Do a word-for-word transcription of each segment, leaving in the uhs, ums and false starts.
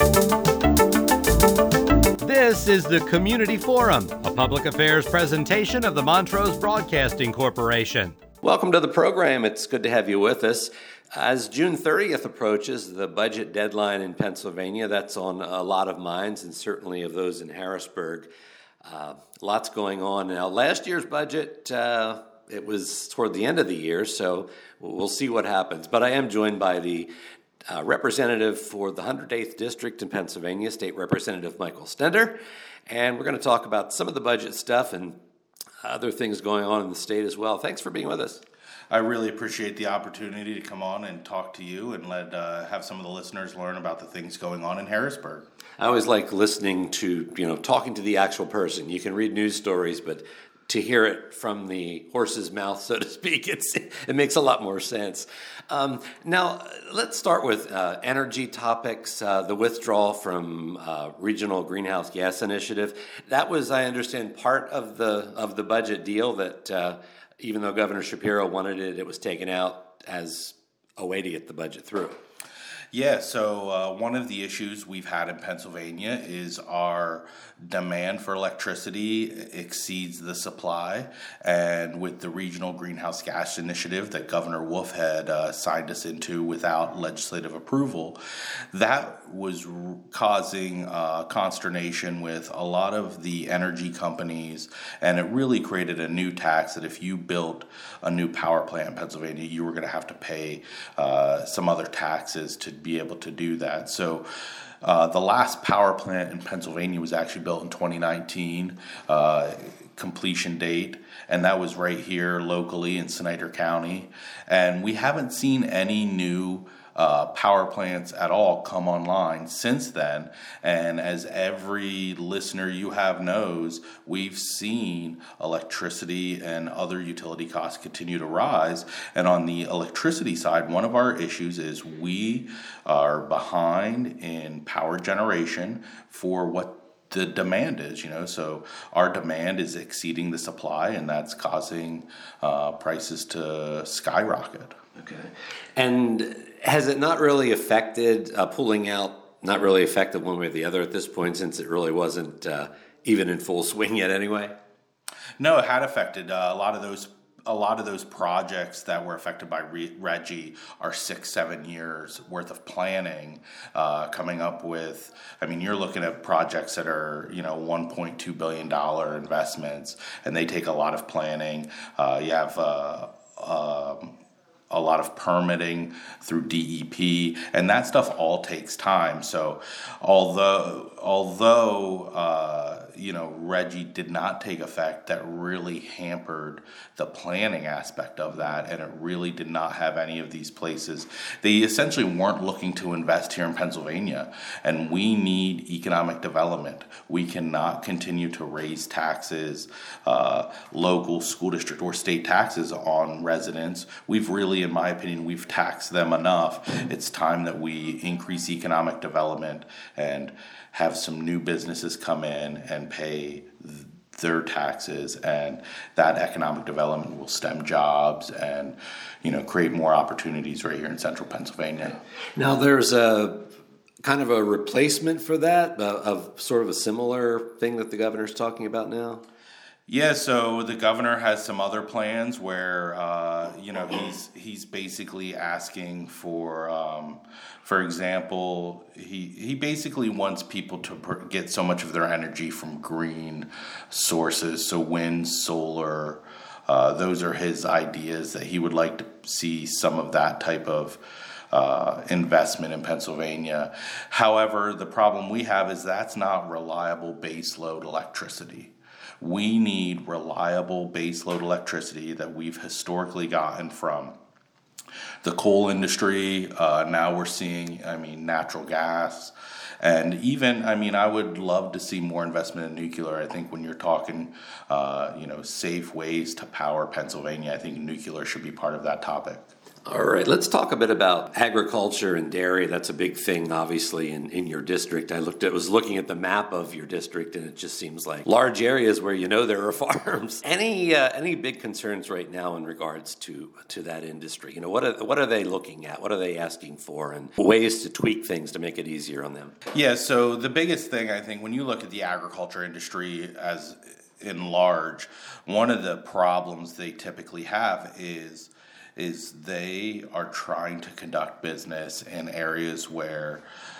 This is the Community Forum, a public affairs presentation of the Montrose Broadcasting Corporation. Welcome to the program. It's good to have you with us. As June thirtieth approaches, the budget deadline in Pennsylvania, that's on a lot of minds and certainly of those in Harrisburg. Uh, lots going on. Now, last year's budget, uh, it was toward the end of the year, so we'll see what happens. But I am joined by the Uh, representative for the one hundred eighth District in Pennsylvania, State Representative Michael Stender, and we're going to talk about some of the budget stuff and other things going on in the state as well. Thanks for being with us. I really appreciate the opportunity to come on and talk to you and let uh, have some of the listeners learn about the things going on in Harrisburg. I always like listening to, you know, talking to the actual person. You can read news stories, but to hear it from the horse's mouth, so to speak, it's, it makes a lot more sense. Um, now, let's start with uh, energy topics, uh, the withdrawal from uh, Regional Greenhouse Gas Initiative. That was, I understand, part of the of the budget deal that uh, even though Governor Shapiro wanted it, it was taken out as a way to get the budget through. Yeah, so uh, one of the issues we've had in Pennsylvania is our demand for electricity exceeds the supply. And with the Regional Greenhouse Gas Initiative that Governor Wolf had uh, signed us into without legislative approval, that was r- causing uh, consternation with a lot of the energy companies. And it really created a new tax that if you built a new power plant in Pennsylvania, you were going to have to pay uh, some other taxes to be able to do that. So uh, the last power plant in Pennsylvania was actually built in twenty nineteen, uh, completion date, and that was right here locally in Snyder County. And we haven't seen any new Uh, power plants at all come online since then. And as every listener you have knows, we've seen electricity and other utility costs continue to rise. And on the electricity side, one of our issues is we are behind in power generation for what the demand is, you know, so our demand is exceeding the supply, and that's causing uh, prices to skyrocket. Okay. And has it not really affected, uh, pulling out, not really affected one way or the other at this point, since it really wasn't uh, even in full swing yet anyway? No, it had affected uh, a lot of those A lot of those projects that were affected by RGGI are six, seven years worth of planning, uh, coming up with, I mean, you're looking at projects that are, you know, one point two billion dollars investments, and they take a lot of planning. Uh, you have uh, um, a lot of permitting through D E P, and that stuff all takes time. So although, although uh, you know, RGGI did not take effect, that really hampered the planning aspect of that, and it really did not have any of these places. They essentially weren't looking to invest here in Pennsylvania, and we need economic development. We cannot continue to raise taxes, uh, local, school district, or state taxes on residents. We've really, in my opinion, we've taxed them enough. It's time that we increase economic development and have some new businesses come in and pay th- their taxes, and that economic development will stem jobs and, you know, create more opportunities right here in central Pennsylvania. Now, there's a kind of a replacement for that, uh, of sort of a similar thing that the governor's talking about now? Yeah, so the governor has some other plans where, uh, you know, he's he's basically asking for, um, for example, he he basically wants people to pr- get so much of their energy from green sources, so wind, solar. Uh, those are his ideas that he would like to see some of that type of Uh, investment in Pennsylvania. However, the problem we have is that's not reliable baseload electricity. We need reliable baseload electricity that we've historically gotten from the coal industry. Uh, now we're seeing, I mean, natural gas. And even, I mean, I would love to see more investment in nuclear. I think when you're talking, uh, you know, safe ways to power Pennsylvania, I think nuclear should be part of that topic. All right, let's talk a bit about agriculture and dairy. That's a big thing, obviously, in, in your district. I looked at was looking at the map of your district, and it just seems like large areas where you know there are farms. Any uh, any big concerns right now in regards to to that industry? You know, what are what are they looking at? What are they asking for, and ways to tweak things to make it easier on them? Yeah. So the biggest thing, I think, when you look at the agriculture industry as in large, one of the problems they typically have is is they are trying to conduct business in areas where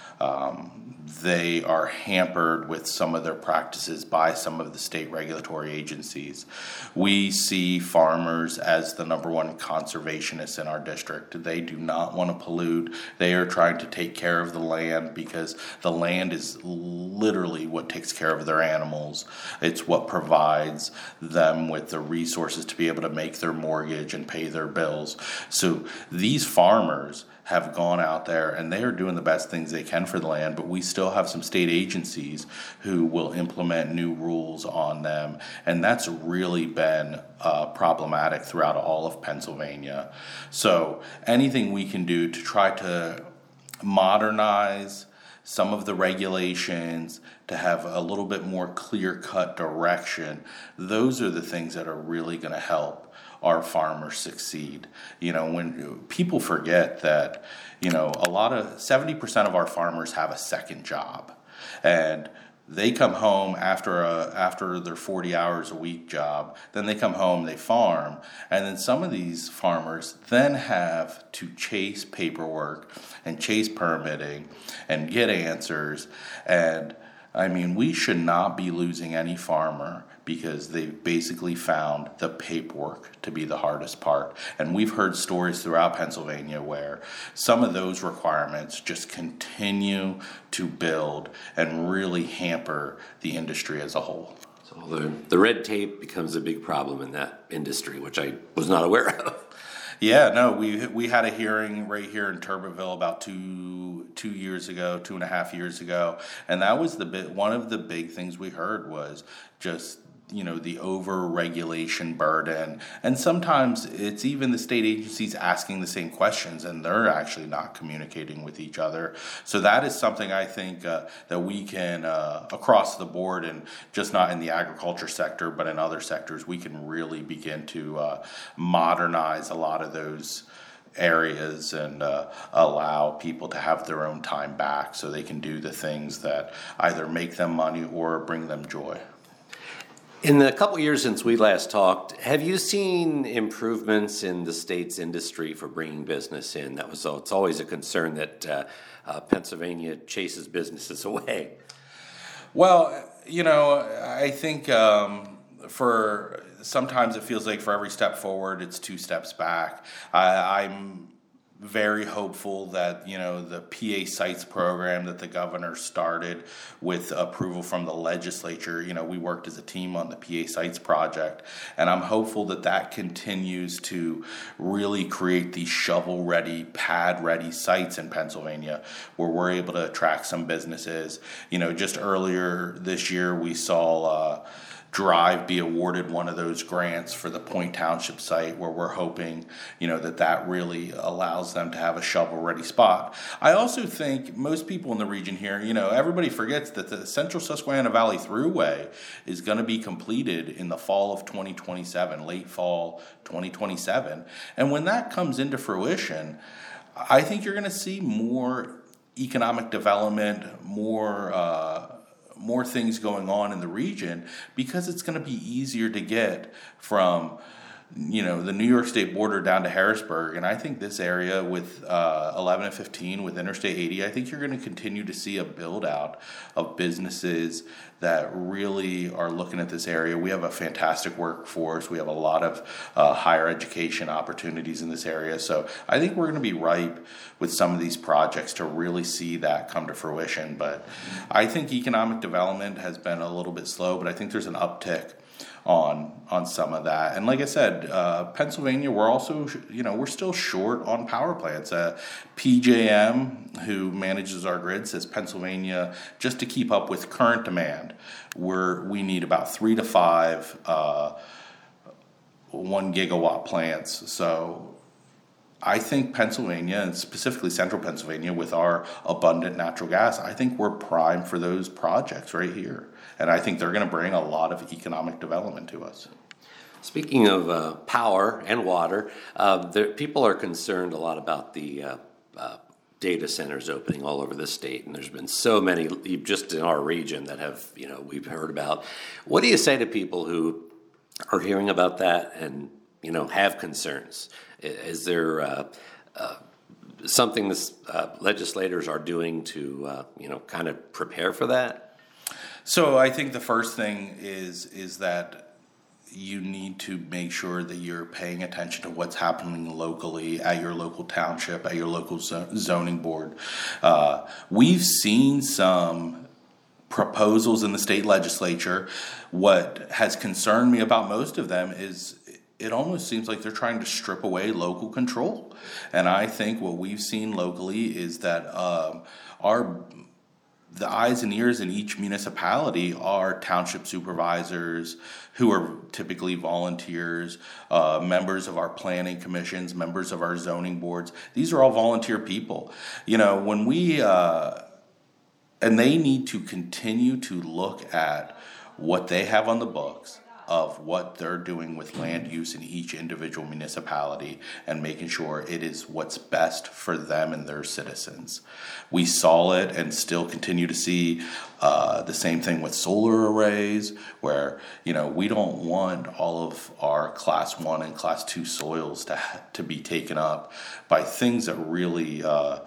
um, they are hampered with some of their practices by some of the state regulatory agencies. We see farmers as the number one conservationists in our district. They do not want to pollute. They are trying to take care of the land because the land is literally what takes care of their animals. It's what provides them with the resources to be able to make their mortgage and pay their bills. So these farmers have gone out there and they are doing the best things they can for the land, but we still have some state agencies who will implement new rules on them, and that's really been uh, problematic throughout all of Pennsylvania. So anything we can do to try to modernize some of the regulations, to have a little bit more clear-cut direction, those are the things that are really going to help our farmers succeed. You know, when people forget that, you know, a lot of seventy percent of our farmers have a second job, and they come home after a after their forty hours a week job, then they come home, they farm, and then some of these farmers then have to chase paperwork and chase permitting and get answers. And I mean, we should not be losing any farmer because they've basically found the paperwork to be the hardest part. And we've heard stories throughout Pennsylvania where some of those requirements just continue to build and really hamper the industry as a whole. So the, the red tape becomes a big problem in that industry, which I was not aware of. Yeah, no, we we had a hearing right here in Turbeville about two two years ago, two and a half years ago, and that was the bit. One of the big things we heard was just, you know, the over-regulation burden, and sometimes it's even the state agencies asking the same questions, and they're actually not communicating with each other. So that is something I think uh, that we can, uh, across the board, and just not in the agriculture sector, but in other sectors, we can really begin to uh, modernize a lot of those areas and uh, allow people to have their own time back so they can do the things that either make them money or bring them joy. In the couple years since we last talked, have you seen improvements in the state's industry for bringing business in? That was it's always a concern that uh, uh, Pennsylvania chases businesses away. Well, you know, I think um, for sometimes it feels like for every step forward, it's two steps back. I, I'm very hopeful that, you know, the P A sites program that the governor started with approval from the legislature, you know, we worked as a team on the P A sites project, and I'm hopeful that that continues to really create these shovel-ready, pad-ready sites in Pennsylvania where we're able to attract some businesses. You know, just earlier this year we saw uh, Drive be awarded one of those grants for the Point Township site, where we're hoping, you know, that that really allows them to have a shovel-ready spot. I also think most people in the region here, you know, everybody forgets that the Central Susquehanna Valley Thruway is going to be completed in the fall of twenty twenty-seven, late fall twenty twenty-seven. And when that comes into fruition, I think you're going to see more economic development, more uh, more things going on in the region, because it's going to be easier to get from, you know, the New York State border down to Harrisburg. And I think this area with uh, eleven and fifteen with Interstate eighty, I think you're going to continue to see a build out of businesses that really are looking at this area. We have a fantastic workforce. We have a lot of uh, higher education opportunities in this area. So I think we're going to be ripe with some of these projects to really see that come to fruition. But I think economic development has been a little bit slow, but I think there's an uptick on on some of that. And like I said, uh, Pennsylvania, we're also, you know, we're still short on power plants. Uh, P J M, who manages our grid, says Pennsylvania, just to keep up with current demand, we're, we need about three to five uh, one gigawatt plants. So I think Pennsylvania, and specifically central Pennsylvania, with our abundant natural gas, I think we're primed for those projects right here. And I think they're going to bring a lot of economic development to us. Speaking of uh, power and water, uh, there, people are concerned a lot about the uh, uh, data centers opening all over the state, and there's been so many just in our region that have, you know, we've heard about. What do you say to people who are hearing about that and, you know, have concerns? Is there uh, uh, something that uh, legislators are doing to, uh, you know, kind of prepare for that? So I think the first thing is is that you need to make sure that you're paying attention to what's happening locally at your local township, at your local zoning board. Uh, we've seen some proposals in the state legislature. What has concerned me about most of them is it almost seems like they're trying to strip away local control. And I think what we've seen locally is that um, our the eyes and ears in each municipality are township supervisors who are typically volunteers, uh, members of our planning commissions, members of our zoning boards. These are all volunteer people. You know, when we, uh, and they need to continue to look at what they have on the books of what they're doing with land use in each individual municipality and making sure it is what's best for them and their citizens. We saw it and still continue to see uh, the same thing with solar arrays, where, you know, we don't want all of our class one and class two soils to to be taken up by things that really uh,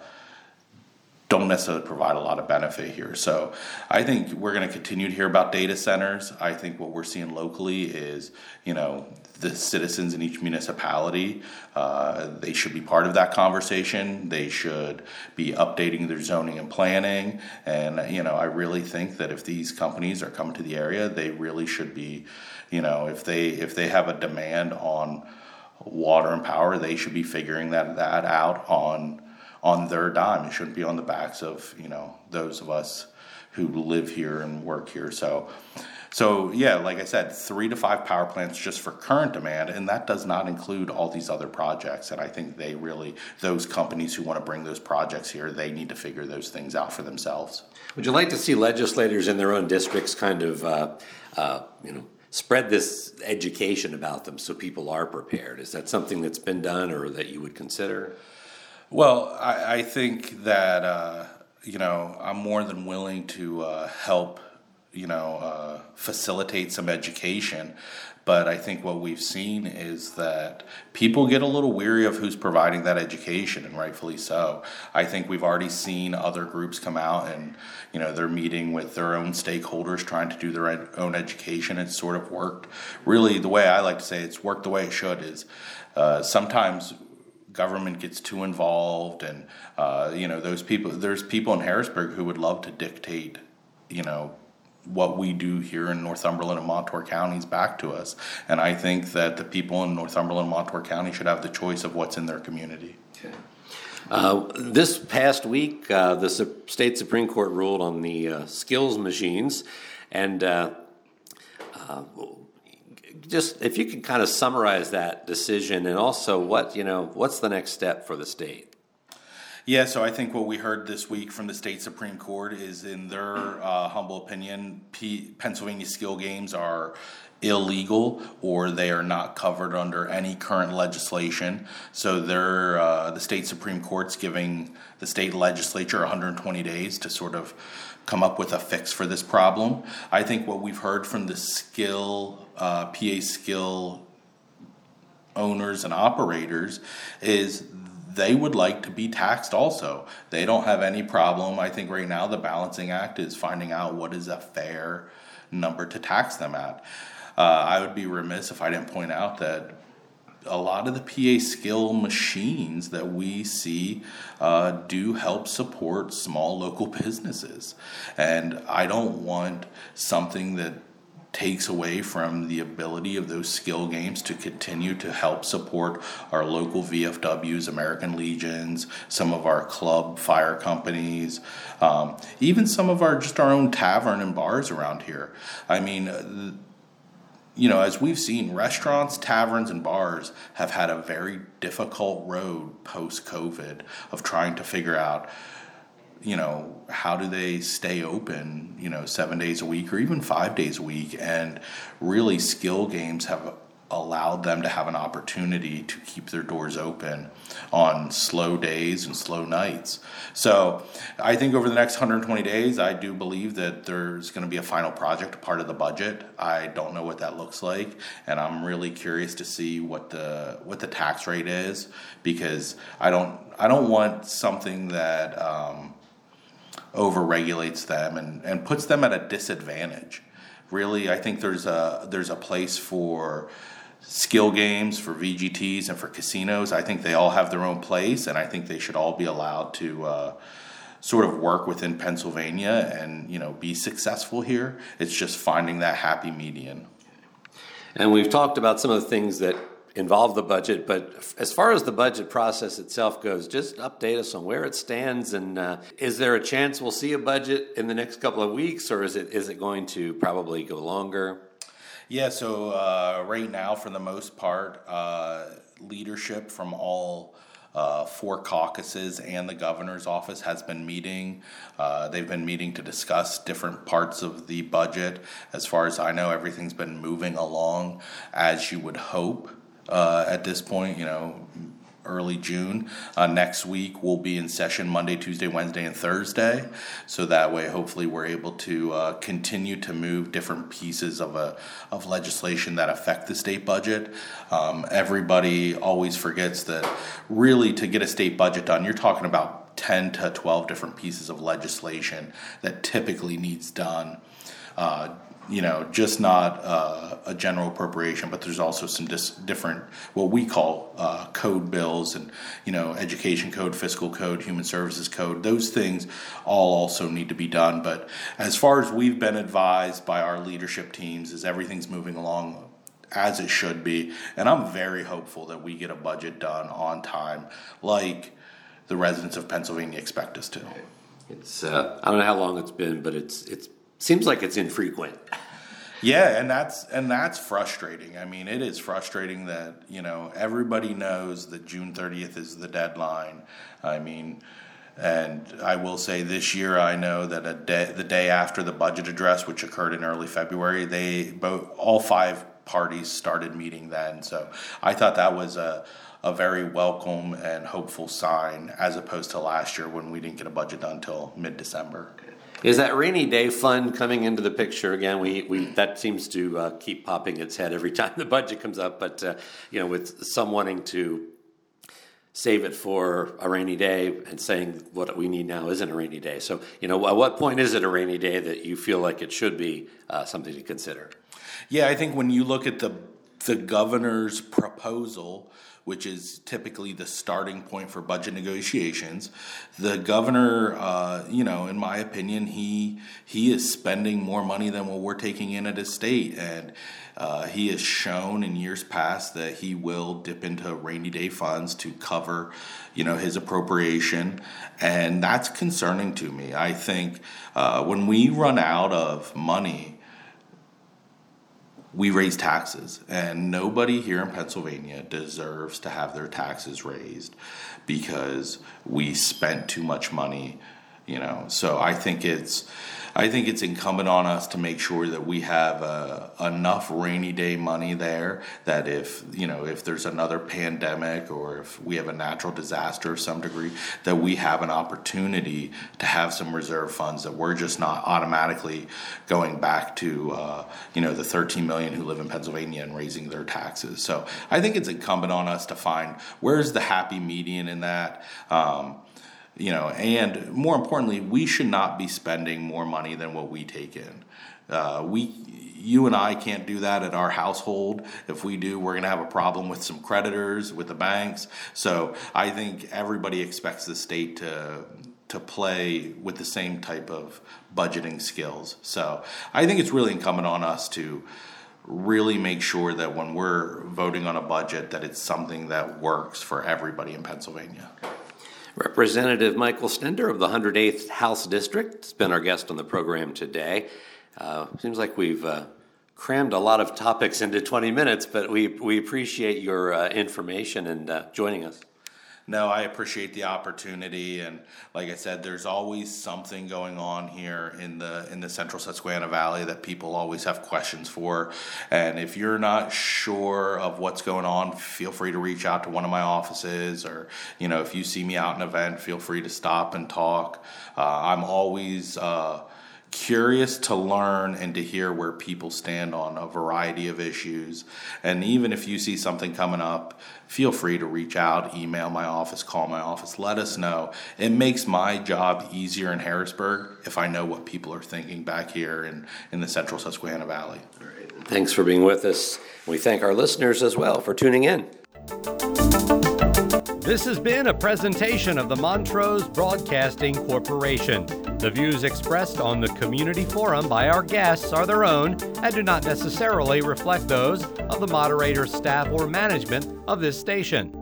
don't necessarily provide a lot of benefit here. So I think we're going to continue to hear about data centers. I think what we're seeing locally is, you know, the citizens in each municipality, uh, they should be part of that conversation. They should be updating their zoning and planning. And, you know, I really think that if these companies are coming to the area, they really should be, you know, if they if they have a demand on water and power, they should be figuring that, that out on on their dime. It shouldn't be on the backs of, you know, those of us who live here and work here. So, so yeah, like I said, three to five power plants just for current demand, and that does not include all these other projects. And I think they really, those companies who want to bring those projects here, they need to figure those things out for themselves. Would you like to see legislators in their own districts kind of, uh, uh, you know, spread this education about them so people are prepared? Is that something that's been done or that you would consider? Well, I, I think that, uh, you know, I'm more than willing to uh, help, you know, uh, facilitate some education. But I think what we've seen is that people get a little weary of who's providing that education, and rightfully so. I think we've already seen other groups come out and, you know, they're meeting with their own stakeholders, trying to do their ed- own education. It's sort of worked. Really, the way I like to say it's worked the way it should is uh, sometimes government gets too involved, and uh, you know, those people. There's people in Harrisburg who would love to dictate, you know, what we do here in Northumberland and Montour counties back to us. And I think that the people in Northumberland and Montour County should have the choice of what's in their community. Okay. Uh, this past week, uh, the Su- state Supreme Court ruled on the uh, skills machines, and uh, uh, just if you could kind of summarize that decision, and also what, you know, what's the next step for the state? Yeah, so I think what we heard this week from the state Supreme Court is, in their uh, humble opinion, P- Pennsylvania skill games are illegal, or they are not covered under any current legislation. So they're, uh, the state Supreme Court's giving the state legislature one hundred twenty days to sort of come up with a fix for this problem. I think what we've heard from the skill, uh, P A skill owners and operators is they would like to be taxed also. They don't have any problem. I think right now the balancing act is finding out what is a fair number to tax them at. Uh, I would be remiss if I didn't point out that a lot of the P A skill machines that we see uh, do help support small local businesses. And I don't want something that takes away from the ability of those skill games to continue to help support our local V F Ws, American Legions, some of our club fire companies, um, even some of our just our own tavern and bars around here. I mean, you know, as we've seen, restaurants, taverns, and bars have had a very difficult road post-COVID of trying to figure out, you know, how do they stay open, you know, seven days a week or even five days a week. And really, skill games have allowed them to have an opportunity to keep their doors open on slow days and slow nights. So I think over the next one hundred twenty days, I do believe that there's going to be a final project, part of the budget. I don't know what that looks like, and I'm really curious to see what the what the tax rate is, because I don't I don't want something that um, over-regulates them and, and puts them at a disadvantage. Really, I think there's a there's a place for skill games, for V G Ts, and for casinos. I think they all have their own place, and I think they should all be allowed to uh, sort of work within Pennsylvania and, you know, be successful here. It's just finding that happy median. And we've talked about some of the things that involve the budget, but as far as the budget process itself goes, just update us on where it stands, and uh, is there a chance we'll see a budget in the next couple of weeks, or is it is it going to probably go longer? Yeah, so uh, right now, for the most part, uh, leadership from all uh, four caucuses and the governor's office has been meeting. Uh, they've been meeting to discuss different parts of the budget. As far as I know, everything's been moving along as you would hope uh, at this point, you know, early June. Uh, next week we'll be in session Monday, Tuesday, Wednesday, and Thursday. So that way, hopefully, we're able to uh, continue to move different pieces of a of legislation that affect the state budget. Um, everybody always forgets that really to get a state budget done, you're talking about ten to twelve different pieces of legislation that typically needs done. Uh, You know, just not uh, a general appropriation, but there's also some dis- different, what we call uh, code bills and, you know, education code, fiscal code, human services code. Those things all also need to be done. But as far as we've been advised by our leadership teams, is everything's moving along as it should be. And I'm very hopeful that we get a budget done on time, like the residents of Pennsylvania expect us to. It's uh, I don't know how long it's been, but it's it's seems like it's infrequent. Yeah, and that's and that's frustrating. I mean, it is frustrating that, you know, everybody knows that June thirtieth is the deadline. I mean, and I will say this year, I know that a day, the day after the budget address, which occurred in early February, they both all five parties started meeting then. So I thought that was a a very welcome and hopeful sign, as opposed to last year when we didn't get a budget done until mid-December. Is that rainy day fund coming into the picture again? We we that seems to uh, keep popping its head every time the budget comes up. But uh, you know, with some wanting to save it for a rainy day and saying what we need now isn't a rainy day. So you know, at what point is it a rainy day that you feel like it should be uh, something to consider? Yeah, I think when you look at the the governor's proposal, which is typically the starting point for budget negotiations, the governor, uh, you know, in my opinion, he he is spending more money than what we're taking in at his state, and uh, he has shown in years past that he will dip into rainy day funds to cover, you know, his appropriation, and that's concerning to me. I think uh, when we run out of money, we raise taxes, and nobody here in Pennsylvania deserves to have their taxes raised because we spent too much money, you know. So I think it's, I think it's incumbent on us to make sure that we have uh, enough rainy day money there that if, you know, if there's another pandemic or if we have a natural disaster of some degree, that we have an opportunity to have some reserve funds, that we're just not automatically going back to, uh, you know, the thirteen million who live in Pennsylvania and raising their taxes. So I think it's incumbent on us to find where's the happy median in that. Um, You know, and more importantly, we should not be spending more money than what we take in. Uh, we, you and I can't do that at our household. If we do, we're going to have a problem with some creditors, with the banks. So I think everybody expects the state to to play with the same type of budgeting skills. So I think it's really incumbent on us to really make sure that when we're voting on a budget, that it's something that works for everybody in Pennsylvania. Representative Michael Stender of the one hundred eighth House District has been our guest on the program today. Uh, seems like we've uh, crammed a lot of topics into twenty minutes, but we, we appreciate your uh, information and uh, joining us. No, I appreciate the opportunity, and like I said, there's always something going on here in the in the Central Susquehanna Valley that people always have questions for. And if you're not sure of what's going on, feel free to reach out to one of my offices, or you know, if you see me out at an event, feel free to stop and talk. Uh, I'm always uh, curious to learn and to hear where people stand on a variety of issues. And even if you see something coming up, feel free to reach out, email my office, call my office, let us know. It makes my job easier in Harrisburg if I know what people are thinking back here in, in the Central Susquehanna Valley. All right. Thanks for being with us. We thank our listeners as well for tuning in. This has been a presentation of the Montrose Broadcasting Corporation. The views expressed on the Community Forum by our guests are their own and do not necessarily reflect those of the moderator, staff, or management of this station.